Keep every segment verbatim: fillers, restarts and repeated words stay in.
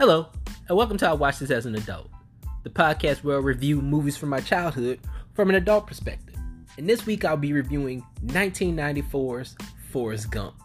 Hello, and welcome to I Watch This as an Adult, the podcast where I review movies from my childhood from an adult perspective. And this week I'll be reviewing nineteen ninety-four's Forrest Gump.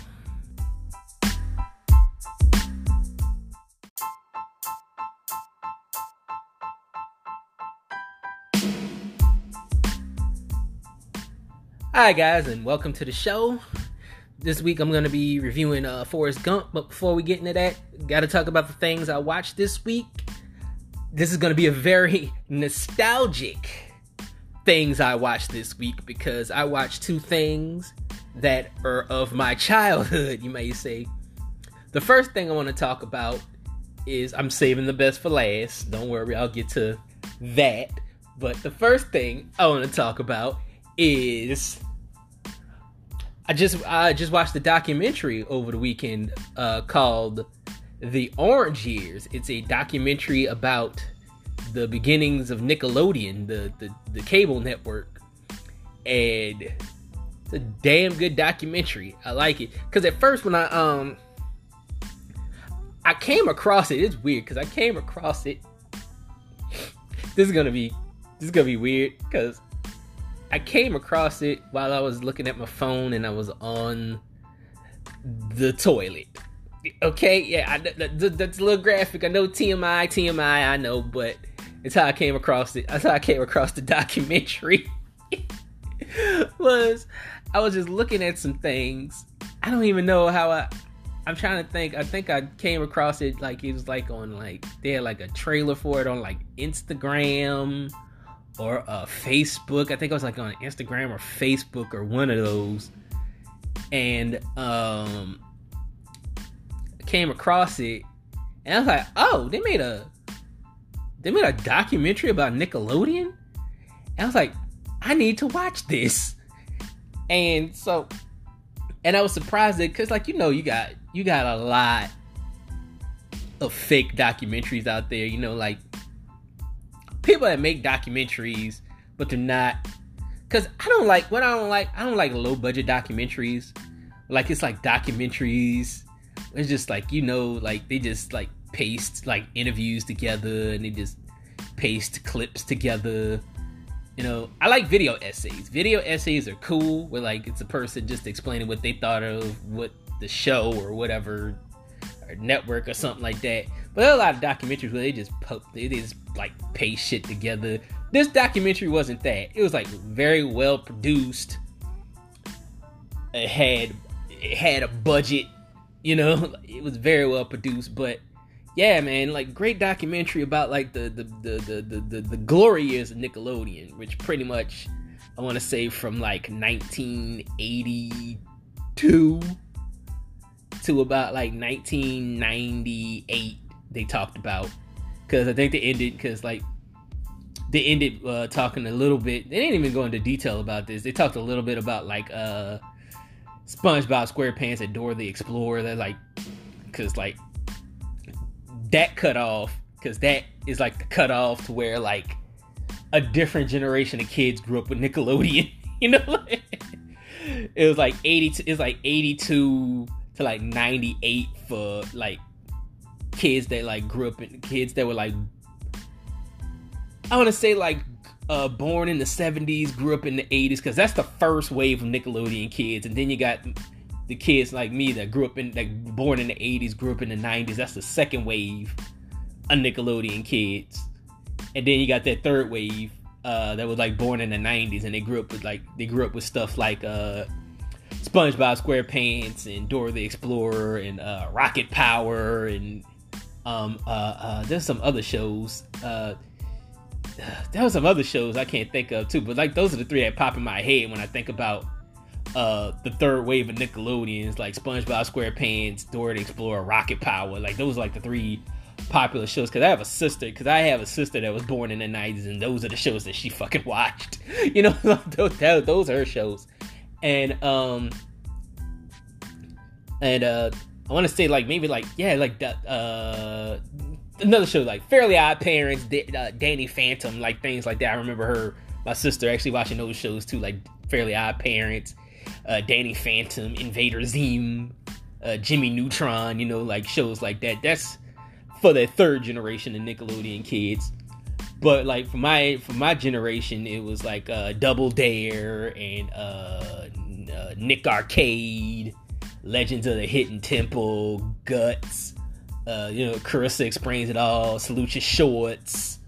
Hi guys, and welcome to the show. This week I'm going to be reviewing uh, Forrest Gump, but before we get into that, got to talk about the things I watched this week. This is going to be a very nostalgic things I watched this week because I watched two things that are of my childhood, you may say. The first thing I want to talk about is, I'm saving the best for last. Don't worry, I'll get to that. But the first thing I want to talk about is I just I just watched the documentary over the weekend uh, called The Orange Years. It's a documentary about the beginnings of Nickelodeon, the, the, the cable network. And it's a damn good documentary. I like it. Because at first when I um I came across it, it's weird because I came across it. This is gonna be this is gonna be weird because I came across it while I was looking at my phone and I was on the toilet. Okay, yeah, I, that, that's a little graphic. I know T M I, T M I, I know, but it's how I came across it. That's how I came across the documentary. was I was just looking at some things. I don't even know how I. I'm trying to think. I think I came across it like it was like on like they had like a trailer for it on like Instagram. Or uh, Facebook. I think I was like on Instagram or Facebook or one of those. And um, came across it. And I was like, oh, they made a they made a documentary about Nickelodeon? And I was like, I need to watch this. And so, and I was surprised that, because like, you know, you got you got a lot of fake documentaries out there, you know, like people that make documentaries, but they're not. Because I don't like, what I don't like, I don't like low budget documentaries. Like, it's like documentaries. It's just like, you know, like they just like paste like interviews together and they just paste clips together. You know, I like video essays. Video essays are cool where like it's a person just explaining what they thought of what the show or whatever, or network or something like that. But there are a lot of documentaries where they just po- they just like paste shit together. This documentary wasn't that. It was like very well produced. It had it had a budget, you know. It was very well produced. But yeah, man, like great documentary about like the the the the the, the, the glory years of Nickelodeon, which pretty much I want to say from like nineteen eighty-two to about like nineteen ninety-eight. They talked about, because I think they ended because like they ended uh, talking a little bit. They didn't even go into detail about this. They talked a little bit about like uh, SpongeBob SquarePants and Dora the Explorer. That like, because like that cut off, because that is like the cut off to where like a different generation of kids grew up with Nickelodeon. You know, it was like eighty. It's like eighty-two to like ninety-eight for like kids that like grew up in kids that were like, I want to say like uh born in the seventies, grew up in the eighties, because that's the first wave of Nickelodeon kids. And then you got the kids like me that grew up in like born in the eighties, grew up in the nineties. That's the second wave of Nickelodeon kids. And then you got that third wave uh that was like born in the nineties, and they grew up with like they grew up with stuff like uh SpongeBob SquarePants and Dora the Explorer and uh Rocket Power and Um, uh, uh, there's some other shows. Uh, there was some other shows I can't think of too, but like those are the three that pop in my head when I think about uh the third wave of Nickelodeons, like SpongeBob SquarePants, Dora the Explorer, Rocket Power. Like those are like the three popular shows. Because I have a sister, because I have a sister that was born in the nineties, and those are the shows that she fucking watched. You know, those, those are her shows, and um, and uh. I want to say like maybe like yeah like uh another show like Fairly Odd Parents, D- uh, Danny Phantom, like things like that. I remember her, my sister, actually watching those shows too, like Fairly Odd Parents, uh, Danny Phantom, Invader Zim, uh, Jimmy Neutron. You know, like shows like that. That's for that third generation of Nickelodeon kids. But like for my for my generation, it was like uh, Double Dare and uh, uh, Nick Arcade, Legends of the Hidden Temple, Guts, uh, you know, Carissa Explains It All, Salute Your Shorts,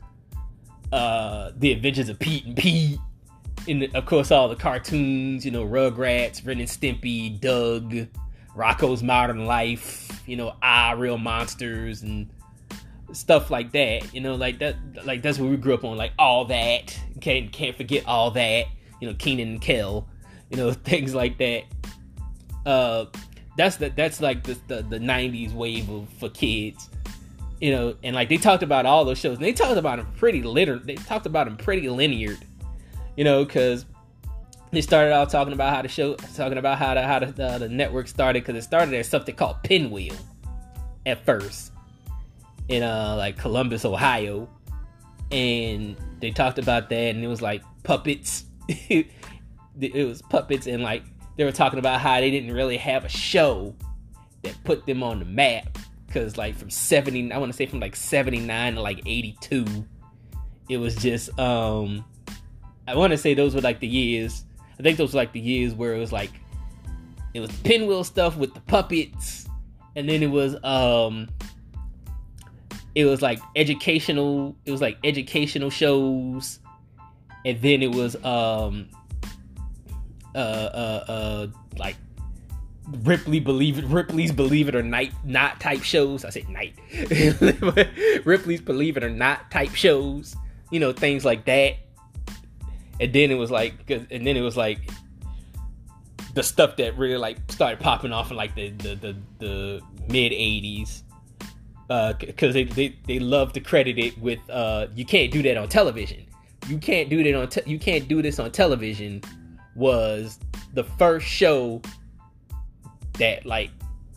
uh, The Adventures of Pete and Pete, and of course all the cartoons, you know, Rugrats, Ren and Stimpy, Doug, Rocko's Modern Life, you know, Ah, Real Monsters, and stuff like that, you know, like that, like that's what we grew up on, like All That, can't can't forget All That, you know, Keenan and Kel, you know, things like that. Uh, that's the that's like the the, the nineties wave of for kids, you know, and like they talked about all those shows, and they talked about them pretty linear. They talked about them pretty linear, you know, because they started out talking about how the show, talking about how the how the, uh, the network started, because it started as something called Pinwheel at first. In uh like Columbus, Ohio, and they talked about that, and it was like puppets. It was puppets, and like they were talking about how they didn't really have a show that put them on the map, because like from seventy, I want to say from like seventy-nine to like eighty-two, it was just um I want to say those were like the years. I think those were like the years where it was like it was Pinwheel stuff with the puppets, and then it was um. It was like educational. It was like educational shows, and then it was um, uh, uh, uh, like Ripley believe it, Ripley's Believe It or Night Not type shows. I said night. Ripley's Believe It or Not type shows. You know, things like that. And then it was like, and then it was like the stuff that really like started popping off in like the the the, the mid eighties. Uh, because they, they they love to credit it with uh, you can't do that on television. You can't do that on te- you can't do this on television was the first show that like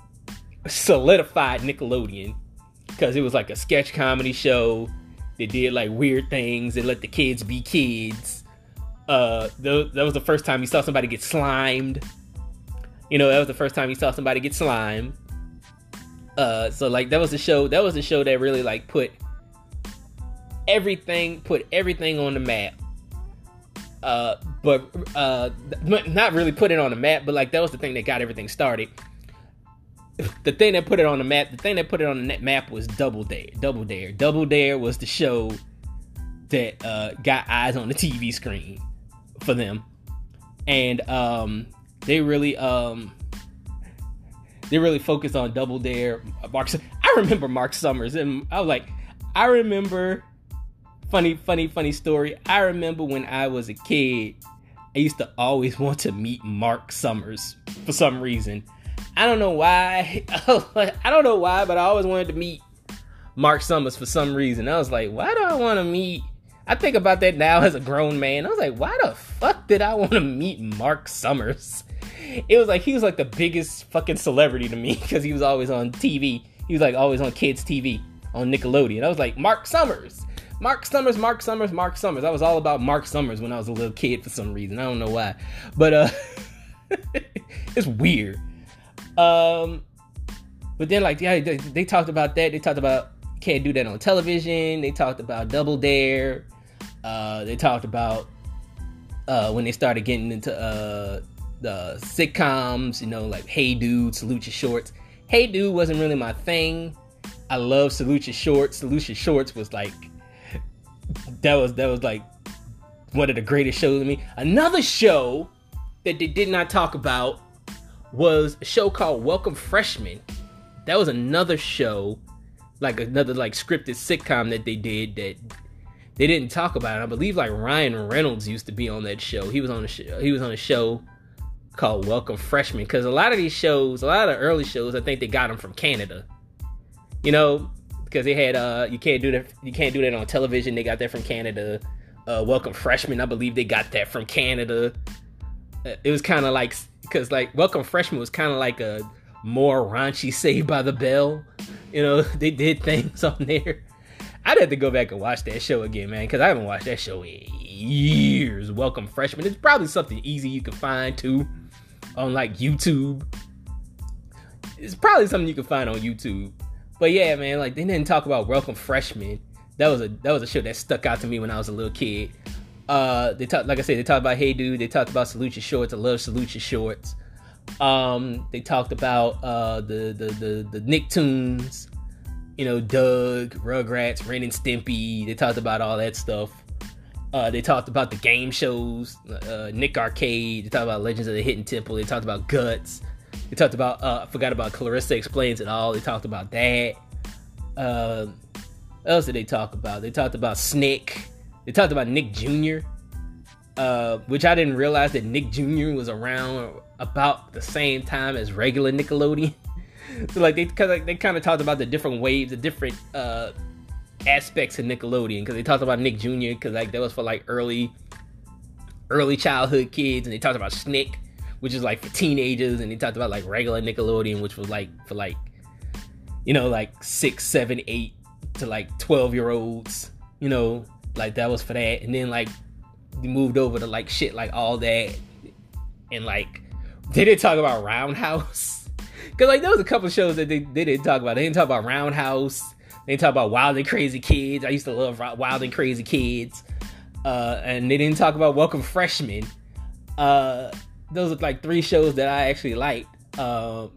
solidified Nickelodeon, because it was like a sketch comedy show. They did like weird things and let the kids be kids. Uh, th- that was the first time you saw somebody get slimed. You know, that was the first time you saw somebody get slimed. Uh, so like that was the show. That was the show that really like put everything, put everything on the map. Uh, but uh, not really put it on the map, but like that was the thing that got everything started. The thing that put it on the map, the thing that put it on the map was Double Dare. Double Dare. Double Dare was the show that uh, got eyes on the T V screen for them, and um, they really um. They really focused on Double Dare. Mark, I remember Mark Summers, and I was like, I remember, funny, funny, funny story. I remember when I was a kid, I used to always want to meet Mark Summers for some reason. I don't know why. I don't know why, but I always wanted to meet Mark Summers for some reason. I was like, why do I want to meet? I think about that now as a grown man. I was like, why the fuck did I want to meet Mark Summers? It was like he was like the biggest fucking celebrity to me, because he was always on T V. He was like always on kids' T V on Nickelodeon. I was like, Mark Summers, Mark Summers, Mark Summers, Mark Summers. I was all about Mark Summers when I was a little kid for some reason. I don't know why, but uh, it's weird. Um, but then like yeah, they, they talked about that. They talked about can't do that on television. They talked about Double Dare. Uh, they talked about uh when they started getting into uh. the sitcoms, you know, like Hey Dude, Salute Your Shorts. Hey Dude wasn't really my thing. I love Salute Your Shorts. Salute Your Shorts was like that was that was like one of the greatest shows to me. Another show that they did not talk about was a show called Welcome Freshmen. That was another show, like another like scripted sitcom that they did that they didn't talk about. I believe like Ryan Reynolds used to be on that show. He was on a show. He was on a show called Welcome Freshmen, because a lot of these shows, a lot of the early shows, I think they got them from Canada. You know, because they had uh, you can't do that, you can't do that on television. They got that from Canada. Uh, Welcome Freshmen, I believe they got that from Canada. Uh, it was kind of like, because like Welcome Freshmen was kind of like a more raunchy Saved by the Bell. You know, they did things on there. I'd have to go back and watch that show again, man, because I haven't watched that show in years. Welcome Freshmen. It's probably something easy you can find too on like YouTube. It's probably something you can find on YouTube. But yeah, man, like they didn't talk about Welcome Freshmen. That was a that was a show that stuck out to me when I was a little kid. Uh, they talked, like I said, they talked about Hey Dude. They talked about Salute Your Shorts. I love Salute Your Shorts. Um, they talked about uh the the the the Nicktoons. You know, Doug, Rugrats, Ren and Stimpy. They talked about all that stuff. Uh, they talked about the game shows, uh, Nick Arcade. They talked about Legends of the Hidden Temple. They talked about Guts. They talked about, uh, I forgot about Clarissa Explains It All. They talked about that. Uh, what else did they talk about? They talked about Snick. They talked about Nick Junior, uh, which I didn't realize that Nick Junior was around about the same time as regular Nickelodeon. So like they, cause like they kind of talked about the different waves, the different uh, aspects of Nickelodeon. Because they talked about Nick Junior, because like that was for like early, early childhood kids, and they talked about Snick, which is like for teenagers, and they talked about like regular Nickelodeon, which was like for like, you know, like six, seven, eight to like twelve year olds. You know, like that was for that, and then like we moved over to like shit like All That, and like they didn't talk about Roundhouse. Cause like there was a couple of shows that they, they didn't talk about. They didn't talk about Roundhouse. They didn't talk about Wild and Crazy Kids. I used to love Wild and Crazy Kids. Uh, and they didn't talk about Welcome Freshmen. Uh, those are like three shows that I actually liked. Um,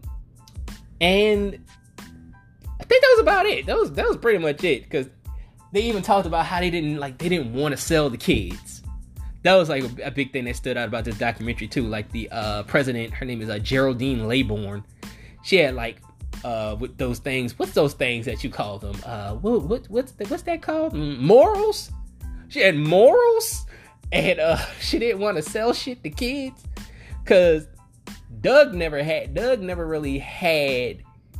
and I think that was about it. That was that was pretty much it. Cause they even talked about how they didn't like they didn't want to sell the kids. That was like a, a big thing that stood out about this documentary too. Like the uh, president, her name is uh, Geraldine Laybourne. She had like uh, with those things. What's those things that you call them? Uh, what, what what's the, what's that called? Morals. She had morals, and uh, she didn't want to sell shit to kids. Cause Doug never had. Doug never really had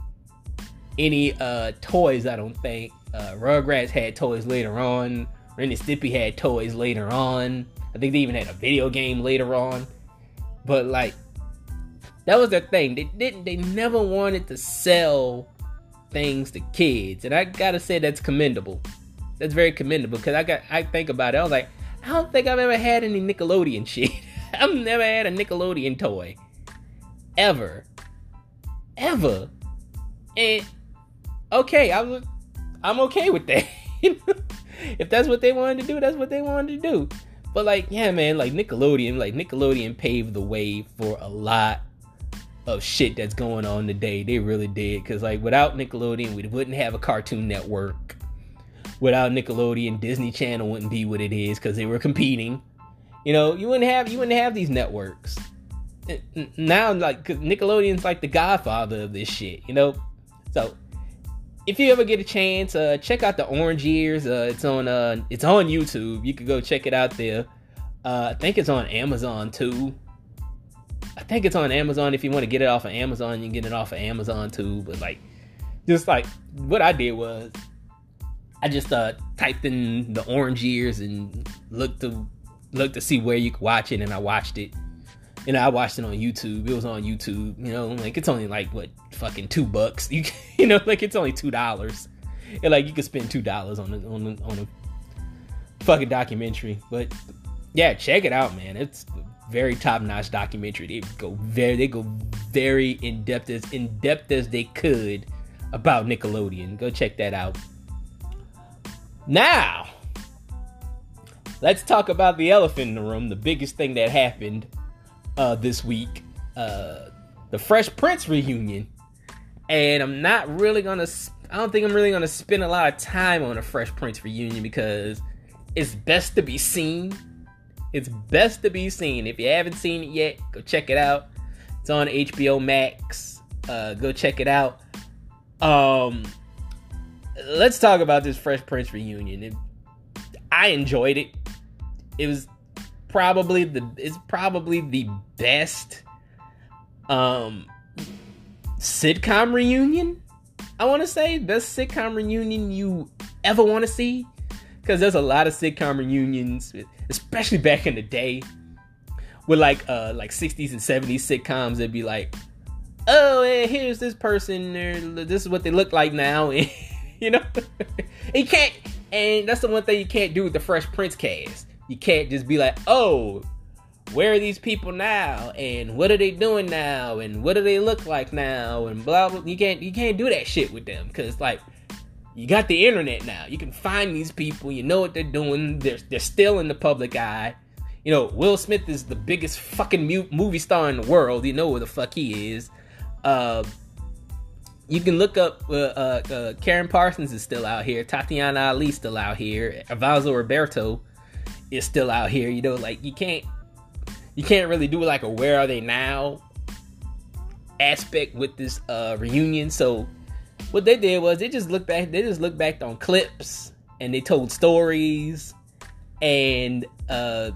any uh, toys. I don't think. Uh, Rugrats had toys later on. Ren and Stimpy had toys later on. I think they even had a video game later on. But like, that was their thing. They didn't. They never wanted to sell things to kids, and I gotta say that's commendable. That's very commendable because I got. I think about it. I was like, I don't think I've ever had any Nickelodeon shit. I've never had a Nickelodeon toy, ever, ever. And okay, I was. I'm okay with that. If that's what they wanted to do, that's what they wanted to do. But like, yeah, man, like Nickelodeon, like Nickelodeon paved the way for a lot of shit that's going on today. They really did. Because like without Nickelodeon, we wouldn't have a Cartoon Network. Without Nickelodeon, Disney Channel wouldn't be what it is because they were competing. You know, you wouldn't have you wouldn't have these networks. Now, like, cause Nickelodeon's like the godfather of this shit. You know, so if you ever get a chance, uh, check out the Orange Years. Uh, it's on uh, it's on YouTube. You can go check it out there. Uh, I think it's on Amazon too. I think it's on Amazon. If you want to get it off of Amazon, you can get it off of Amazon too. But like, just like what I did was, I just uh, typed in the Orange Years and looked to looked to see where you could watch it, and I watched it. You know, I watched it on YouTube. It was on YouTube. You know, like it's only like what fucking two bucks. You you know, like it's only two dollars. And like you could spend two dollars on a, on a, on a fucking documentary. But yeah, check it out, man. It's a very top notch documentary. They go very they go very in depth as in depth as they could about Nickelodeon. Go check that out. Now, let's talk about the elephant in the room. The biggest thing that happened Uh, this week, uh, the Fresh Prince reunion, and I'm not really gonna. I don't think I'm really gonna spend a lot of time on a Fresh Prince reunion because it's best to be seen. It's best to be seen. If you haven't seen it yet, go check it out. It's on H B O Max. Uh, go check it out. Um, let's talk about this Fresh Prince reunion. It, I enjoyed it. It was. Probably the it's probably the best um sitcom reunion. I want to say best sitcom reunion you ever want to see, because there's a lot of sitcom reunions, especially back in the day, with like uh like sixties and seventies sitcoms. That'd be like, oh, hey, here's this person. This is what they look like now. You know, you can't, and that's the one thing you can't do with the Fresh Prince cast. You can't just be like, oh, where are these people now, and what are they doing now, and what do they look like now, and blah blah. You can't you can't do that shit with them, because like, you got the internet now. You can find these people. You know what they're doing. They're they're still in the public eye. You know, Will Smith is the biggest fucking mu- movie star in the world. You know where the fuck he is. Uh, you can look up uh, uh, uh, Karen Parsons is still out here. Tatiana Ali still out here. Avanzo Roberto is still out here. You know, like you can't you can't really do like a where are they now aspect with this uh, reunion. So what they did was they just looked back. They just looked back on clips and they told stories and. Uh,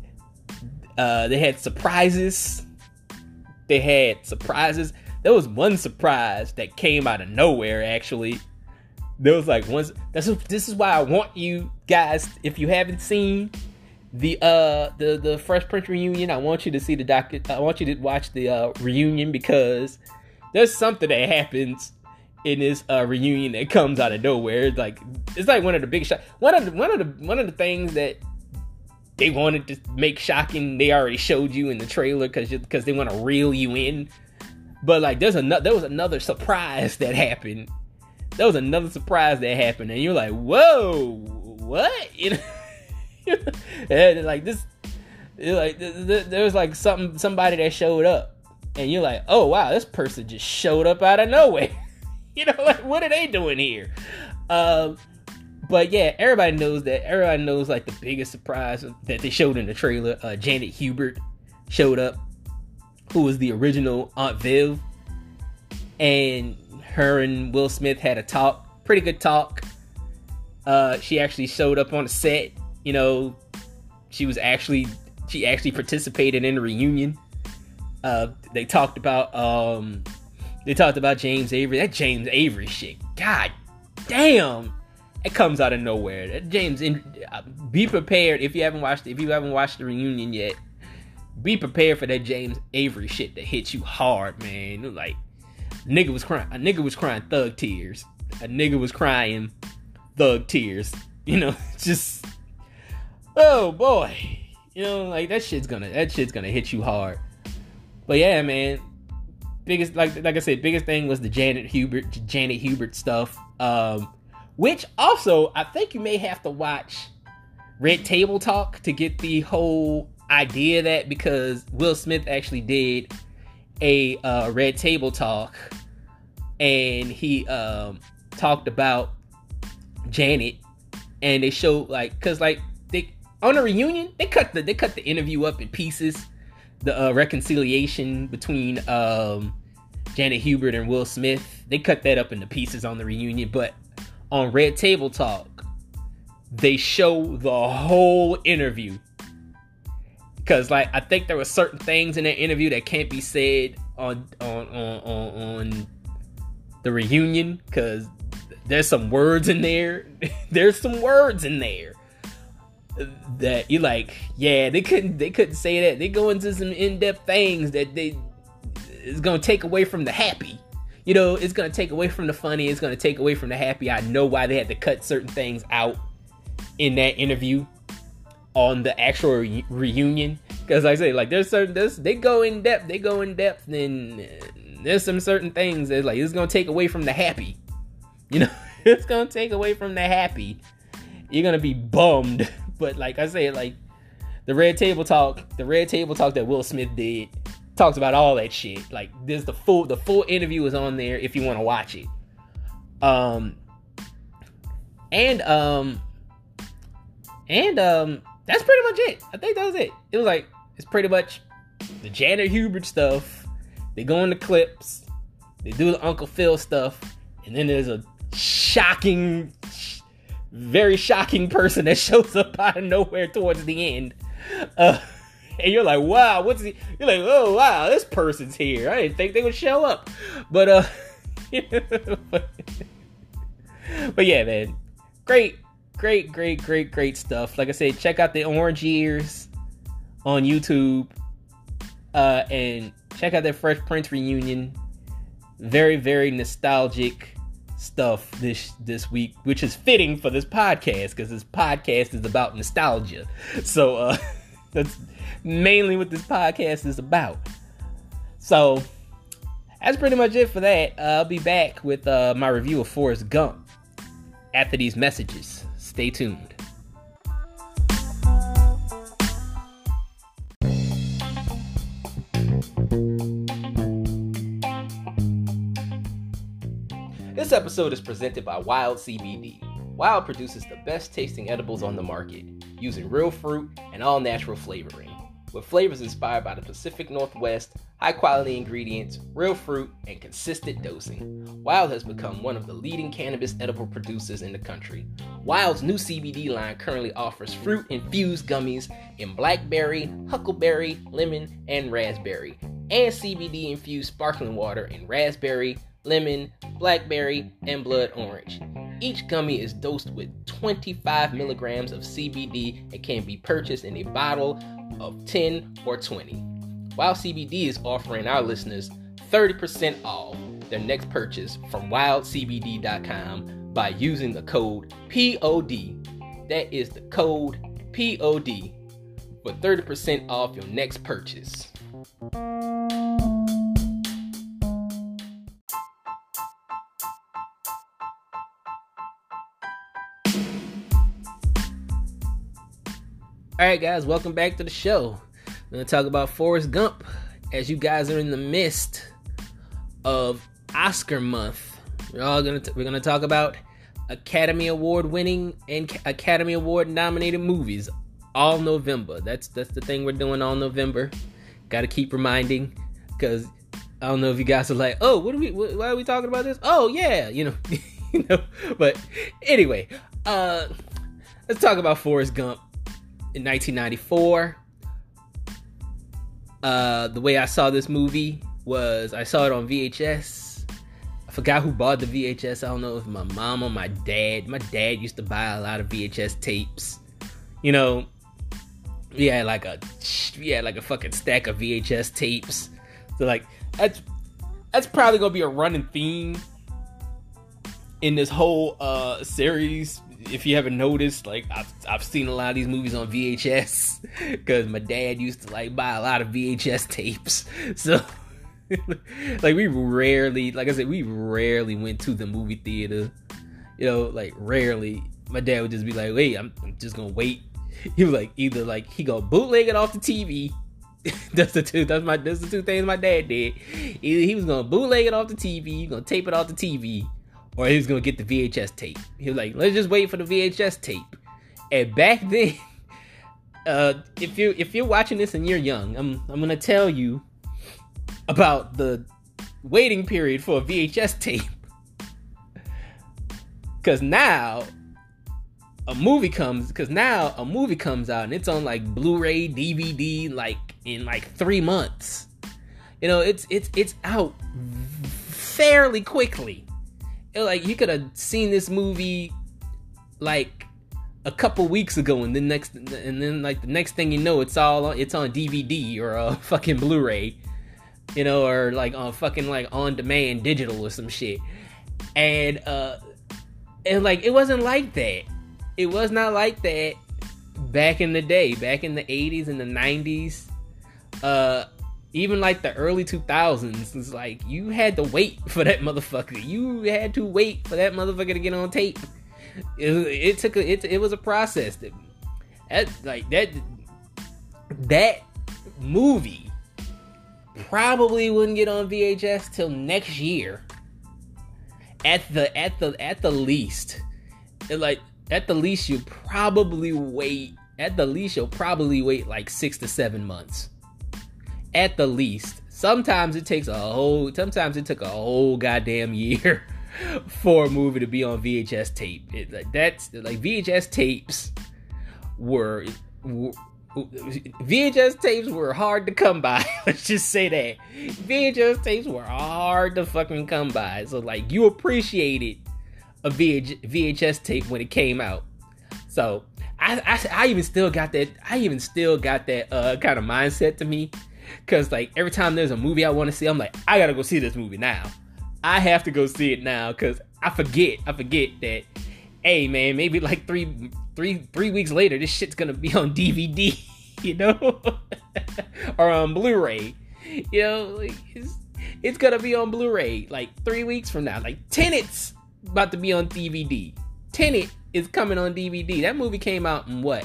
Uh, they had surprises. They had surprises. There was one surprise that came out of nowhere, actually. There was like one. That's this is why I want you guys, if you haven't seen the uh the the Fresh Prince reunion, I want you to see the doc. I want you to watch the uh, reunion, because there's something that happens in this uh, reunion that comes out of nowhere. It's like it's like one of the big shots. One of the one of the one of the things that they wanted to make shocking, they already showed you in the trailer because because they want to reel you in. But like, there's another, there was another surprise that happened. There was another surprise that happened, and you're like, whoa, what? You know, and like this, like there was like something, somebody that showed up, and you're like, oh wow, this person just showed up out of nowhere. You know, like what are they doing here? Um. But yeah, everybody knows that. Everybody knows like the biggest surprise that they showed in the trailer. Uh, Janet Hubert showed up, who was the original Aunt Viv, and her and Will Smith had a talk, pretty good talk. Uh, she actually showed up on the set. You know, she was actually she actually participated in the reunion. Uh, they talked about um, they talked about James Avery. That James Avery shit, god damn. It comes out of nowhere. James, be prepared if you haven't watched if you haven't watched the reunion yet. Be prepared for that James Avery shit to hit you hard, man. Like, nigga was crying. A nigga was crying thug tears. A nigga was crying thug tears. You know, just oh boy. You know, like that shit's gonna that shit's gonna hit you hard. But yeah, man. Biggest like like I said, biggest thing was the Janet Hubert Janet Hubert stuff. Um. Which also, I think you may have to watch Red Table Talk to get the whole idea of that, because Will Smith actually did a uh, Red Table Talk, and he um, talked about Janet, and they showed like, cause like they on the reunion they cut the they cut the interview up in pieces, the uh, reconciliation between um, Janet Hubert and Will Smith. They cut that up into pieces on the reunion, but on Red Table Talk, they show the whole interview. Because, like, I think there were certain things in that interview that can't be said on on on on, on the reunion, because there's some words in there. There's some words in there that you're like, yeah, they couldn't they couldn't say that. They go into some in-depth things that they is gonna take away from the happy. You know, it's going to take away from the funny. It's going to take away from the happy. I know why they had to cut certain things out in that interview on the actual re- reunion. Because like I say, like, there's certain, there's, they go in depth, they go in depth, and there's some certain things that, like, it's going to take away from the happy. You know, it's going to take away from the happy. You're going to be bummed. But like I say, like, the Red Table Talk, the Red Table Talk that Will Smith did, talks about all that shit. Like, there's the full the full interview is on there if you want to watch it. Um and um and um that's pretty much it. I think that was it. It was like, it's pretty much the Janet Hubert stuff. They go into clips, they do the Uncle Phil stuff, and then there's a shocking, very shocking person that shows up out of nowhere towards the end. Uh And you're like, wow, what's he? You're like, oh wow, this person's here. I didn't think they would show up, but uh, but, but yeah, man, great, great, great, great, great stuff. Like I said, check out the Orange Years on YouTube, uh, and check out that Fresh Prince reunion. Very, very nostalgic stuff this this week, which is fitting for this podcast, because this podcast is about nostalgia. So, uh. That's mainly what this podcast is about. So that's pretty much it for that. Uh, I'll be back with uh, my review of Forrest Gump after these messages. Stay tuned. This episode is presented by Wild C B D. Wild produces the best tasting edibles on the market, using real fruit and all natural flavoring. With flavors inspired by the Pacific Northwest, high quality ingredients, real fruit, and consistent dosing, Wild has become one of the leading cannabis edible producers in the country. Wild's new C B D line currently offers fruit-infused gummies in blackberry, huckleberry, lemon, and raspberry, and C B D-infused sparkling water in raspberry, lemon, blackberry, and blood orange. Each gummy is dosed with twenty-five milligrams of C B D and can be purchased in a bottle of ten or twenty. Wild C B D is offering our listeners thirty percent off their next purchase from wild c b d dot com by using the code P O D. That is the code P O D for thirty percent off your next purchase. Alright guys, welcome back to the show. I'm going to talk about Forrest Gump as you guys are in the midst of Oscar month. We're all going to we're going to talk about Academy Award winning and Academy Award nominated movies all November. That's that's the thing we're doing all November. Got to keep reminding, because I don't know if you guys are like, "Oh, what are we what, why are we talking about this?" Oh, yeah, you know, you know. But anyway, uh let's talk about Forrest Gump. In nineteen ninety-four, uh, the way I saw this movie was I saw it on V H S. I forgot who bought the V H S. I don't know if my mom or my dad. My dad used to buy a lot of V H S tapes. You know, we had like a we had like a fucking stack of V H S tapes. So like that's that's probably gonna be a running theme in this whole uh, series. If you haven't noticed, like I've I've seen a lot of these movies on V H S because my dad used to like buy a lot of V H S tapes. So like we rarely, like I said, we rarely went to the movie theater. You know, like rarely. My dad would just be like, "Wait, I'm, I'm just gonna wait." He was like, either like he gonna bootleg it off the T V. that's the two. That's my. That's the two things my dad did. Either he was gonna bootleg it off the T V, gonna tape it off the T V. Or he was gonna get the V H S tape. He was like, let's just wait for the V H S tape. And back then, uh, if you if you're watching this and you're young, I'm I'm gonna tell you about the waiting period for a V H S tape. Cause now a movie comes. Cause now a movie comes out and it's on like Blu-ray, D V D, like in like three months. You know, it's it's it's out fairly quickly. Like you could have seen this movie like a couple weeks ago, and then next, and then like the next thing you know, it's all on, it's on D V D or a fucking Blu-ray, you know, or like on fucking like on demand digital or some shit. And uh, and like it wasn't like that. It was not like that back in the day, back in the eighties and the nineties. Uh. Even like the early two thousands, it's like you had to wait for that motherfucker. You had to wait for that motherfucker to get on tape. It, it took a, it, it was a process. That, that like that that movie probably wouldn't get on V H S till next year. At the at the at the least, it, like at the least you probably wait. At the least you'll probably wait like six to seven months. At the least. Sometimes it takes a whole, sometimes it took a whole goddamn year for a movie to be on V H S tape. It, like, that's, like, V H S tapes were, were, V H S tapes were hard to come by. Let's just say that. V H S tapes were hard to fucking come by. So, like, you appreciated a V H S tape when it came out. So, I, I, I even still got that, I even still got that uh, kind of mindset to me. Because, like, every time there's a movie I want to see, I'm like, I gotta go see this movie now. I have to go see it now, because I forget, I forget that, hey, man, maybe, like, three, three, three weeks later, this shit's gonna be on D V D. you know, or on Blu-ray. You know, like it's it's gonna be on Blu-ray like three weeks from now. Like Tenet's about to be on D V D. Tenet is coming on D V D. That movie came out in what?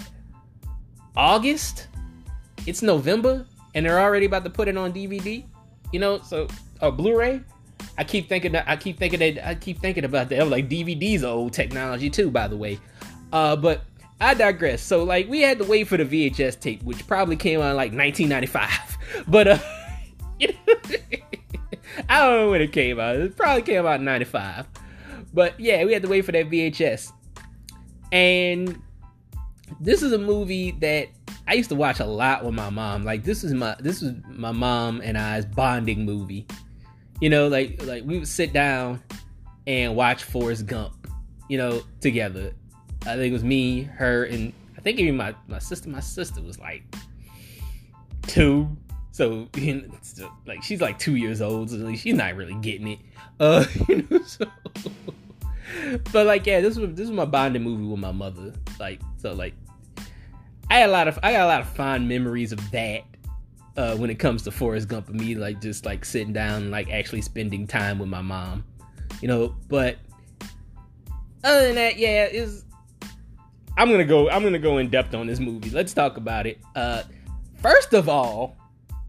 August? It's November, and they're already about to put it on D V D. You know, so or Blu-ray. I keep thinking that I keep thinking that I keep thinking about that. I'm like, D V D's are old technology too, by the way. Uh, but I digress. So like, we had to wait for the V H S tape, which probably came out in like nineteen ninety-five. But uh, you know, I don't know when it came out. It probably came out in ninety-five. But yeah, we had to wait for that V H S. And this is a movie that I used to watch a lot with my mom. Like this is my this was my mom and I's bonding movie. You know, like like we would sit down and watch Forrest Gump, you know, together. I think it was me, her, and I think even my, my sister. My sister was like two. So, you know, so, like, she's like two years old. So like, she's not really getting it. Uh, you know, so. But like, yeah, this was this was my bonding movie with my mother. Like, so like, I had a lot of I got a lot of fond memories of that. Uh, when it comes to Forrest Gump and me, like just like sitting down and like actually spending time with my mom, you know. But other than that, yeah, is I'm gonna go. I'm gonna go in depth on this movie. Let's talk about it. Uh, first of all,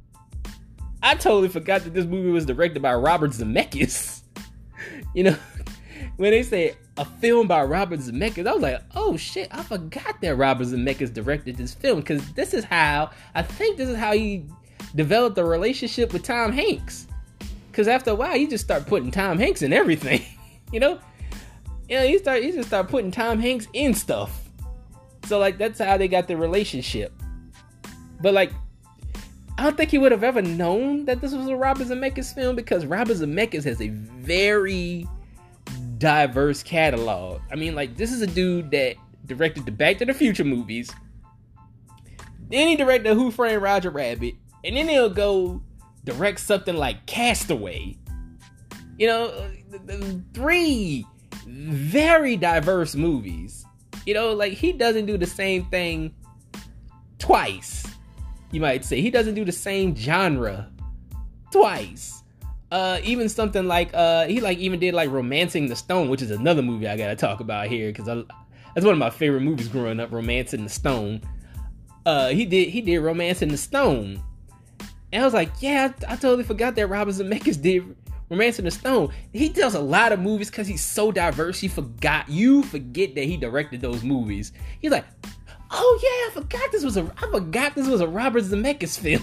I totally forgot that this movie was directed by Robert Zemeckis. You know, when they say a film by Robert Zemeckis, I was like, oh shit, I forgot that Robert Zemeckis directed this film, because this is how I think this is how he developed a relationship with Tom Hanks. Because after a while, you just start putting Tom Hanks in everything, you know. You know, you start you just start putting Tom Hanks in stuff. So like that's how they got the relationship. But like, I don't think he would have ever known that this was a Robert Zemeckis film, because Robert Zemeckis has a very diverse catalog. I mean, like, this is a dude that directed the Back to the Future movies. Then he directed Who Framed Roger Rabbit. And then he'll go direct something like Castaway. You know, three very diverse movies. You know, like, he doesn't do the same thing twice, you might say. He doesn't do the same genre twice. Uh, even something like, uh, he like even did like Romancing the Stone, which is another movie I gotta talk about here, because that's one of my favorite movies growing up, Romancing the Stone. Uh, he did, he did Romancing the Stone. And I was like, yeah, I, I totally forgot that Robert Zemeckis did Romancing the Stone. He does a lot of movies because he's so diverse. You forgot, you forget that he directed those movies. He's like, oh yeah, I forgot this was a, I forgot this was a Robert Zemeckis film.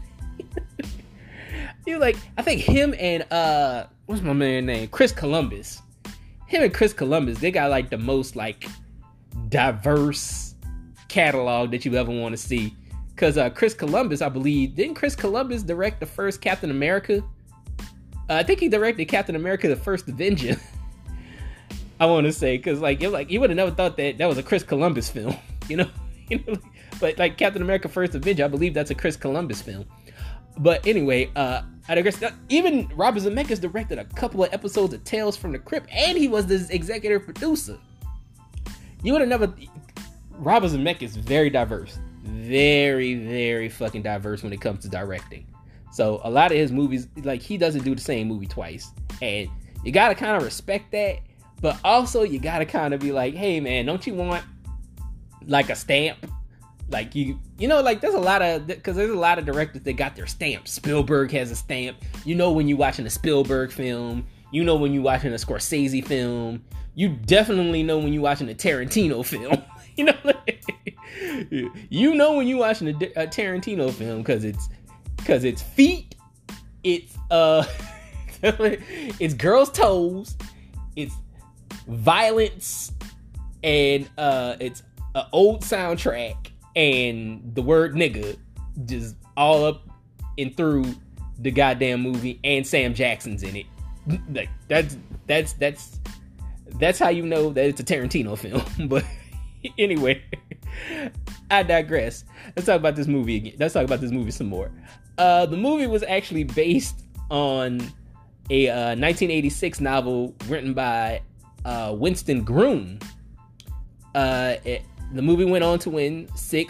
You're like, I think him and uh, what's my man's name? Chris Columbus. Him and Chris Columbus, they got like the most like diverse catalog that you ever want to see. Cause uh, Chris Columbus, I believe, didn't Chris Columbus direct the first Captain America? Uh, I think he directed Captain America: The First Avenger. I want to say, cause like, it, like you would have never thought that that was a Chris Columbus film, you know? You know, but like Captain America: First Avenger, I believe that's a Chris Columbus film. But anyway, uh, I digress. Even Robert Zemeckis directed a couple of episodes of Tales from the Crypt, and he was the executive producer. You would have never. Robert Zemeckis, very diverse, very, very fucking diverse when it comes to directing. So a lot of his movies, like, he doesn't do the same movie twice, and you gotta kind of respect that. But also, you gotta kind of be like, hey man, don't you want like a stamp? Like, you, you know, like, there's a lot of, because there's a lot of directors that got their stamp. Spielberg has a stamp. You know when you're watching a Spielberg film. You know when you're watching a Scorsese film. You definitely know when you're watching a Tarantino film. You know, like, you know when you're watching a, a Tarantino film, because it's, because it's feet, it's, uh, it's girls' toes, it's violence, and, uh, it's an old soundtrack. And the word nigga just all up and through the goddamn movie, and Sam Jackson's in it. Like, that's that's that's that's how you know that it's a Tarantino film. But anyway, I digress. Let's talk about this movie again. Let's talk about this movie some more. Uh, the movie was actually based on a uh, nineteen eighty-six novel written by uh, Winston Groom. Uh, it, The movie went on to win six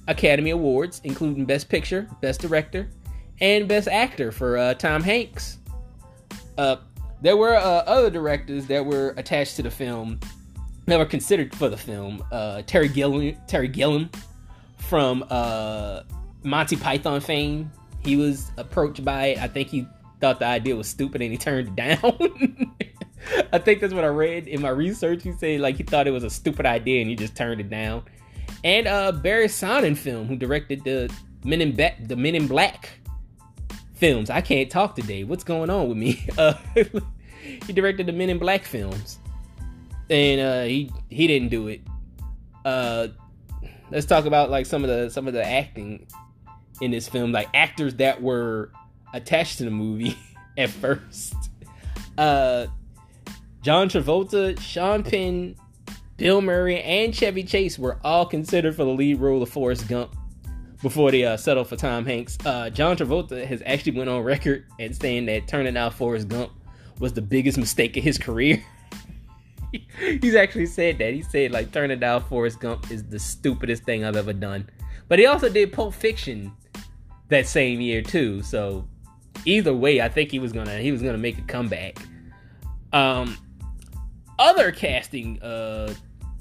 Academy Awards, including Best Picture, Best Director, and Best Actor for uh, Tom Hanks. Uh, there were uh, other directors that were attached to the film that were considered for the film. Uh, Terry Gilliam, Terry Gilliam from uh, Monty Python fame. He was approached by it. I think he thought the idea was stupid and he turned it down. I think that's what I read in my research. He said like he thought it was a stupid idea and he just turned it down. And uh, Barry Sonnenfeld, who directed the Men in Ba- the Men in Black films. I can't talk today. What's going on with me? Uh, he directed the Men in Black films, and uh, he he didn't do it. Uh, let's talk about like some of the some of the acting in this film, like actors that were attached to the movie at first. Uh, John Travolta, Sean Penn, Bill Murray, and Chevy Chase were all considered for the lead role of Forrest Gump before they uh, settled for Tom Hanks. Uh, John Travolta has actually went on record and saying that turning out Forrest Gump was the biggest mistake of his career. He's actually said that. He said like turning down Forrest Gump is the stupidest thing I've ever done. But he also did Pulp Fiction that same year too. So either way, I think he was gonna he was gonna make a comeback. Um, other casting uh,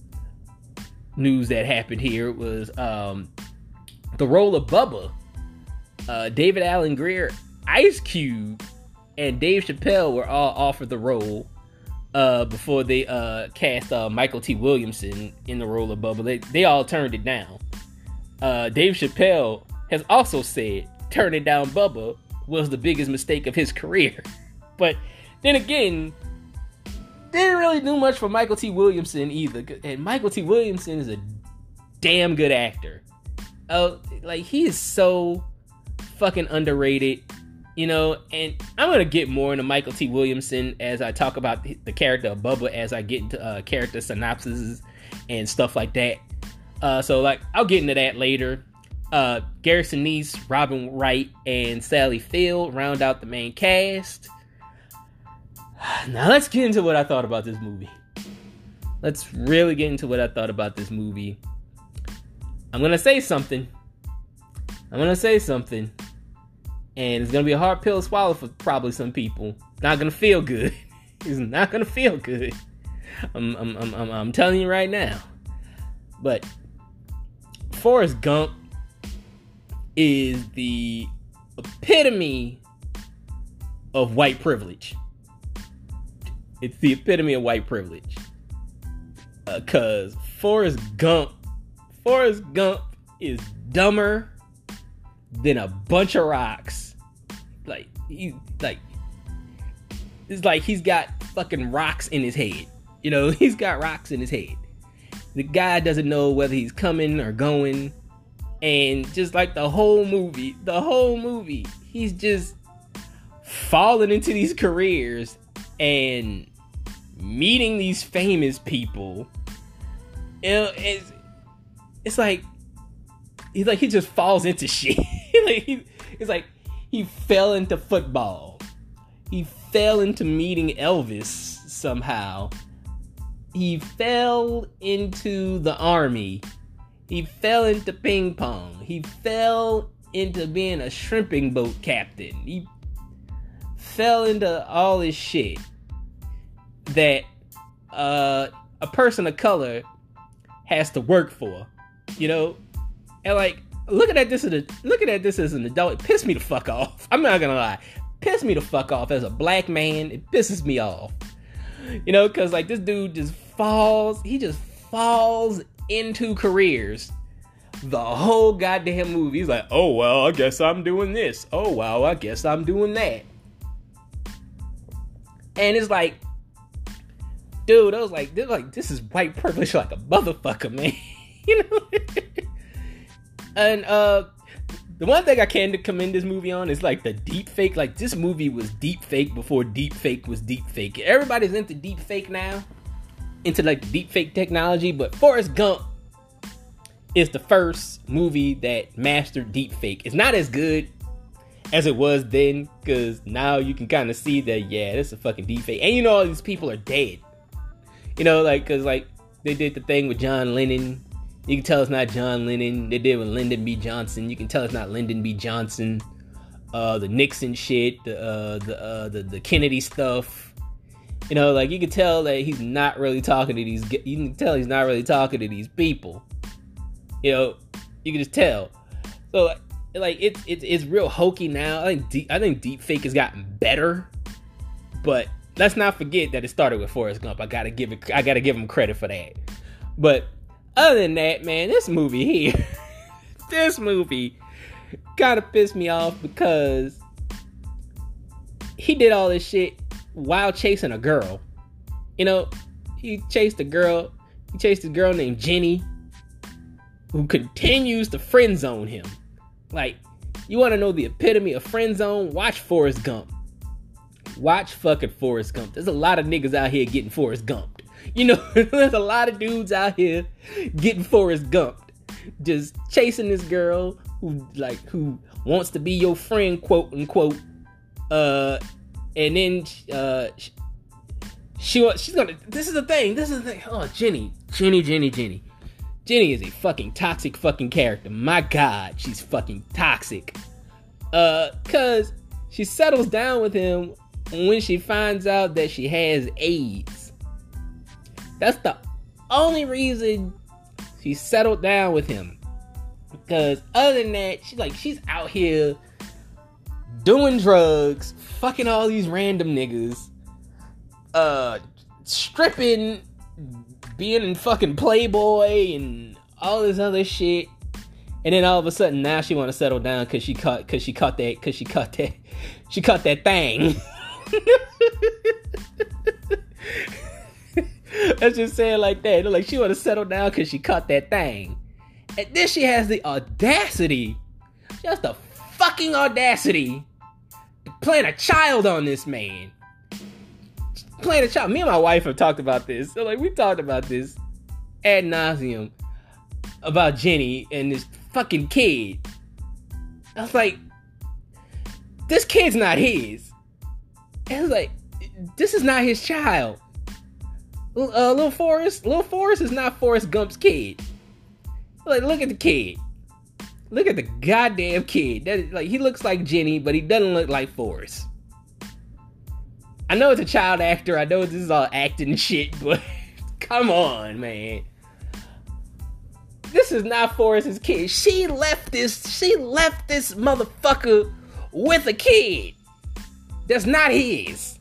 news that happened here was um, the role of Bubba. Uh, David Alan Grier, Ice Cube, and Dave Chappelle were all offered the role uh, before they uh, cast uh, Michael T. Williamson in the role of Bubba. They, they all turned it down. Uh, Dave Chappelle has also said turning down Bubba was the biggest mistake of his career. But then again, didn't really do much for Michael T. Williamson either. And Michael T. Williamson is a damn good actor. Uh, like, he is so fucking underrated, you know, and I'm going to get more into Michael T. Williamson as I talk about the character of Bubba, as I get into uh, character synopses and stuff like that. Uh, so, like, I'll get into that later. Uh, Gary Sinise, Robin Wright, and Sally Field round out the main cast. Now let's get into what I thought about this movie. Let's really get into what I thought about this movie. I'm gonna say something. I'm gonna say something. And it's gonna be a hard pill to swallow for probably some people. Not gonna feel good. It's not gonna feel good. I'm, I'm, I'm, I'm, I'm telling you right now. But Forrest Gump is the epitome of white privilege. It's the epitome of white privilege. Uh, Cause Forrest Gump, Forrest Gump is dumber than a bunch of rocks. Like he, like it's like he's got fucking rocks in his head. You know, he's got rocks in his head. The guy doesn't know whether he's coming or going, and just like the whole movie, the whole movie, he's just falling into these careers and meeting these famous people. You know, it's, it's like he's like he just falls into shit. Like he, it's like he fell into football. He fell into meeting Elvis somehow. He fell into the army. He fell into ping pong. He fell into being a shrimping boat captain. He fell into all this shit that uh, a person of color has to work for, you know? And like, looking at this as a, looking at this as an adult, it pissed me the fuck off. I'm not gonna lie. Pissed me the fuck off as a black man. It pisses me off. You know, cause like this dude just falls, he just falls into careers the whole goddamn movie. He's like, oh, well, I guess I'm doing this. Oh, well, I guess I'm doing that. And it's like, dude, I was like, this, like, this is white privilege like a motherfucker, man. You know? And uh, the one thing I can commend this movie on is like the deep fake. Like, this movie was deep fake before deep fake was deep fake. Everybody's into deep fake now, into like deep fake technology, but Forrest Gump is the first movie that mastered deep fake. It's not as good as it was then, because now you can kind of see that, yeah, this is a fucking deep fake. And you know, all these people are dead. You know, like, because like they did the thing with John Lennon You can tell it's not John Lennon. They did with Lyndon B. Johnson. You can tell it's not Lyndon B. Johnson. Uh, the Nixon shit, the uh, the, uh, the the Kennedy stuff. You know, like you can tell that he's not really talking to these. You can tell he's not really talking to these people. You know, you can just tell. So, like, it's it's it's real hokey now. I think deep, I think deepfake has gotten better, but let's not forget that it started with Forrest Gump. I gotta give it. I gotta give him credit for that. But other than that, man, this movie here, this movie kind of pissed me off because he did all this shit while chasing a girl. You know, he chased a girl. He chased a girl named Jenny, who continues to friend zone him. Like, you want to know the epitome of friend zone? Watch Forrest Gump. Watch fucking Forrest Gump. There's a lot of niggas out here getting Forrest Gumped. You know, there's a lot of dudes out here getting Forrest Gumped. Just chasing this girl who, like, who wants to be your friend, quote unquote. Uh, and then, uh, she, she she's gonna, this is the thing, this is the thing. Oh, Jenny, Jenny, Jenny, Jenny. Jenny is a fucking toxic fucking character. My God, she's fucking toxic. Uh, cause she settles down with him when she finds out that she has AIDS. That's the only reason she settled down with him. Because other than that, she's like, she's out here doing drugs, fucking all these random niggas, uh, stripping, being in fucking Playboy and all this other shit. And then all of a sudden now she want to settle down because she caught because she caught that because she caught that she caught that thing. Let's just say it like that. Like, she want to settle down because she caught that thing. And then she has the audacity, just the fucking audacity, to plant a child on this man. Playing a child. Me and my wife have talked about this. So, like, we talked about this ad nauseum about Jenny and this fucking kid. I was like, this kid's not his. And I was like, this is not his child. Uh, little Forrest, little Forrest is not Forrest Gump's kid. Like, look at the kid. Look at the goddamn kid. That is, like, he looks like Jenny, but he doesn't look like Forrest. I know it's a child actor. I know this is all acting and shit, but come on, man. This is not Forrest's kid. She left this, she left this motherfucker with a kid that's not his.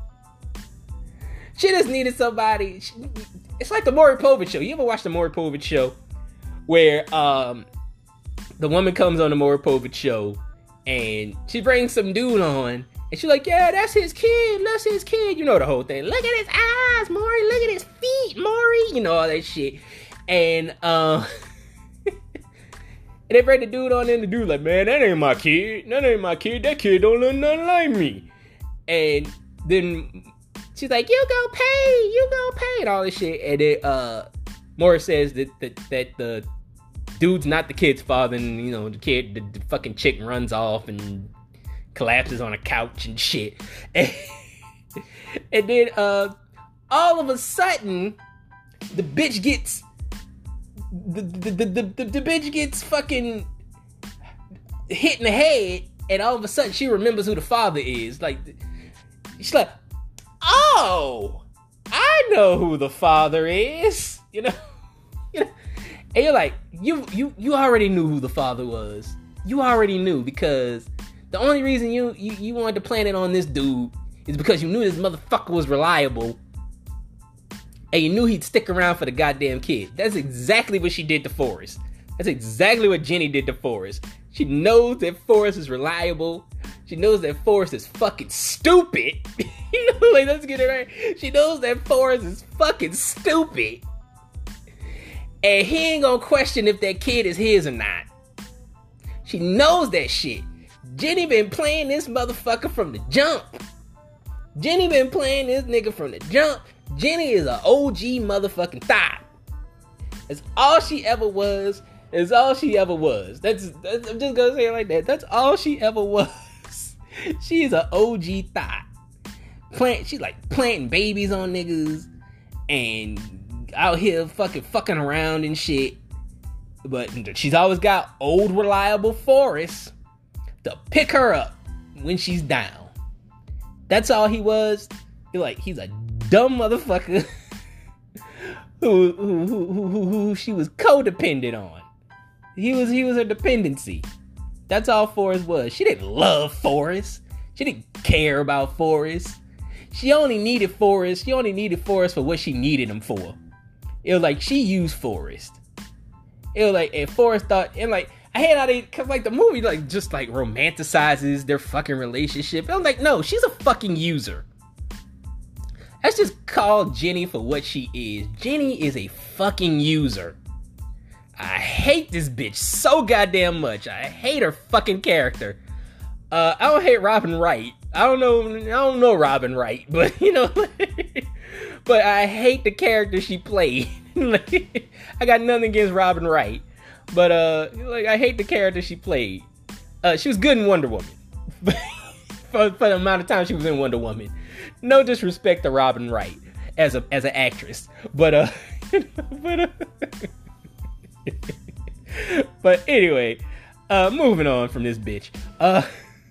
She just needed somebody. She, it's like the Maury Povich show. You ever watch the Maury Povich show? Where um, the woman comes on the Maury Povich show and she brings some dude on. And she's like, yeah, that's his kid. That's his kid. You know the whole thing. Look at his eyes, Maury. Look at his feet, Maury. You know, all that shit. And uh, and they bring the dude on and the dude like, man, that ain't my kid. That ain't my kid. That kid don't look nothing like me. And then she's like, you go pay. You go pay. And all this shit. And then uh, Maury says that, that, that the dude's not the kid's father. And, you know, the kid, the, the fucking chick runs off and collapses on a couch and shit. And, and then uh, all of a sudden, the bitch gets the the, the, the, the the bitch gets fucking hit in the head, and all of a sudden she remembers who the father is. Like, she's like, oh, I know who the father is. You know, you know, and you're like, you you you already knew who the father was. You already knew, because the only reason you, you, you wanted to plant it on this dude is because you knew this motherfucker was reliable. And you knew he'd stick around for the goddamn kid. That's exactly what she did to Forrest. That's exactly what Jenny did to Forrest. She knows that Forrest is reliable. She knows that Forrest is fucking stupid. You know, like, let's get it right. She knows that Forrest is fucking stupid. And he ain't gonna question if that kid is his or not. She knows that shit. Jenny been playing this motherfucker from the jump. Jenny been playing this nigga from the jump. Jenny is an O G motherfucking thought. That's all she ever was. That's all she ever was. That's, that's I'm just gonna say it like that. That's all she ever was. She's an O G thought. Plant, she's like planting babies on niggas and out here fucking fucking around and shit. but she's always got old reliable Forrest to pick her up when she's down. That's all he was. Like, he's a dumb motherfucker who, who, who, who, who she was codependent on. He was he was her dependency. That's all Forrest was. She didn't love Forrest. She didn't care about Forrest. She only needed Forrest. She only needed Forrest for what she needed him for. It was like she used Forrest. It was like, and Forrest thought, and like, I hate how they, cause like the movie like just like romanticizes their fucking relationship. I'm like, no, she's a fucking user. Let's just call Jenny for what she is. Jenny is a fucking user. I hate this bitch so goddamn much. I hate her fucking character. Uh, I don't hate Robin Wright. I don't know. I don't know Robin Wright, but you know, but I hate the character she played. I got nothing against Robin Wright, but uh, like I hate the character she played. Uh, she was good in Wonder Woman, for, for the amount of time she was in Wonder Woman. No disrespect to Robin Wright as a as an actress, but uh, but uh, but anyway, uh, moving on from this bitch. Uh.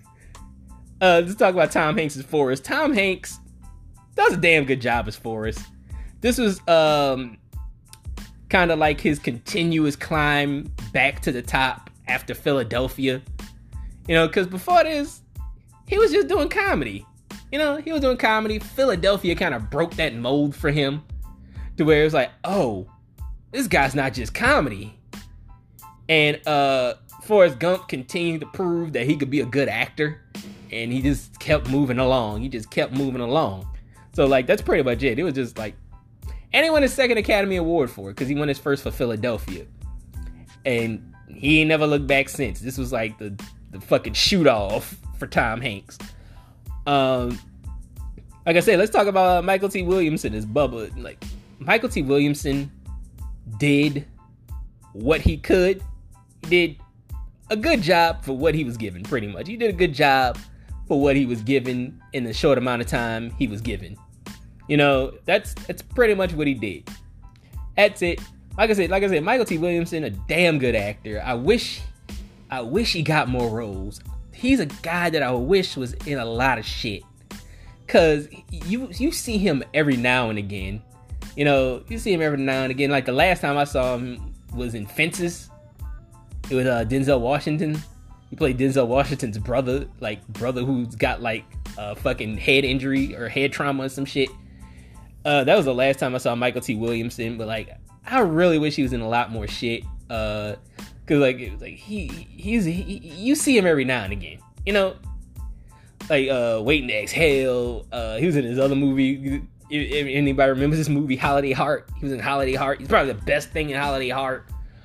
Uh, let's talk about Tom Hanks as Forrest. Tom Hanks does a damn good job as Forrest. This was um, kind of like his continuous climb back to the top after Philadelphia. You know, because before this, he was just doing comedy. You know, he was doing comedy. Philadelphia kind of broke that mold for him to where it was like, oh, this guy's not just comedy. And uh, Forrest Gump continued to prove that he could be a good actor. And he just kept moving along. He just kept moving along. So, like, that's pretty much it. It was just like... And he won his second Academy Award for it, because he won his first for Philadelphia. And he ain't never looked back since. This was like the, the fucking shoot-off for Tom Hanks. Um, like I said, let's talk about Michael T. Williamson as Bubba. Like, Michael T. Williamson did what he could. He did a good job for what he was given, pretty much. He did a good job for what he was given in the short amount of time he was given. You know, that's that's pretty much what he did. That's it. Like I said, like I said, Michael T. Williamson, a damn good actor. I wish, I wish he got more roles. He's a guy that I wish was in a lot of shit. Cause you you see him every now and again. You know, you see him every now and again. Like the last time I saw him was in Fences. It was uh, Denzel Washington. He played Denzel Washington's brother, like brother who's got like a fucking head injury or head trauma or some shit. Uh, that was the last time I saw Michael T. Williamson. But like, I really wish he was in a lot more shit. Uh, cause like, it was like he he's he, you see him every now and again. You know, like uh, Waiting to Exhale. Uh, he was in his other movie. If anybody remembers this movie, Holiday Heart? He was in Holiday Heart. He's probably the best thing in Holiday Heart.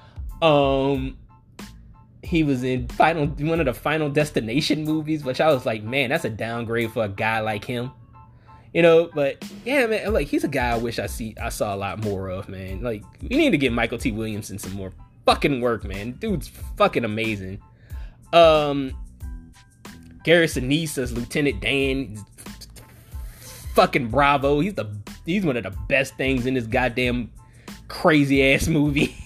Um. He was in final one of the Final Destination movies, which I was like, man, that's a downgrade for a guy like him, you know. But yeah, man, like he's a guy I wish I see I saw a lot more of, man. Like we need to give Michael T. Williamson some more fucking work, man. Dude's fucking amazing. Um, Gary Sinise as Lieutenant Dan, fucking bravo. He's the he's one of the best things in this goddamn crazy ass movie.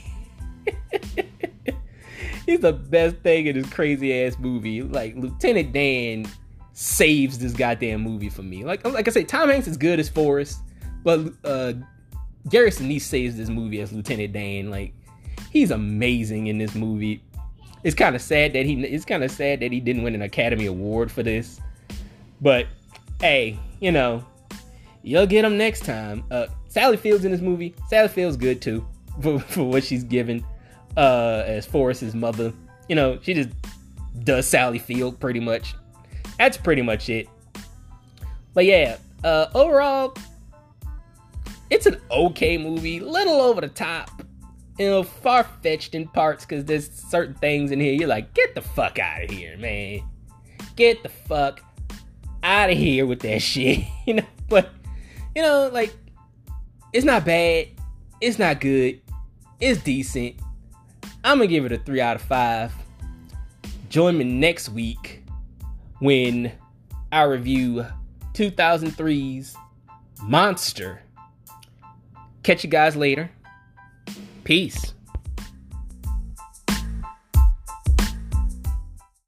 He's the best thing in this crazy ass movie. Like Lieutenant Dan saves this goddamn movie for me. Like like I say, Tom Hanks is good as Forrest, but uh, Gary Sinise saves this movie as Lieutenant Dan. Like he's amazing in this movie. It's kind of sad that he it's kind of sad that he didn't win an Academy Award for this. But hey, you know, you'll get him next time. Uh, Sally Field's in this movie. Sally Field's good too for, for what she's given. Uh, as Forrest's mother, you know, she just does Sally Field pretty much. That's pretty much it. But yeah, uh, overall, it's an okay movie. Little over the top, you know, far-fetched in parts because there's certain things in here you're like, get the fuck out of here, man. Get the fuck out of here with that shit, you know. But you know, like, it's not bad. It's not good. It's decent. I'm gonna give it a three out of five. Join me next week when I review two thousand three's Monster. Catch you guys later. Peace.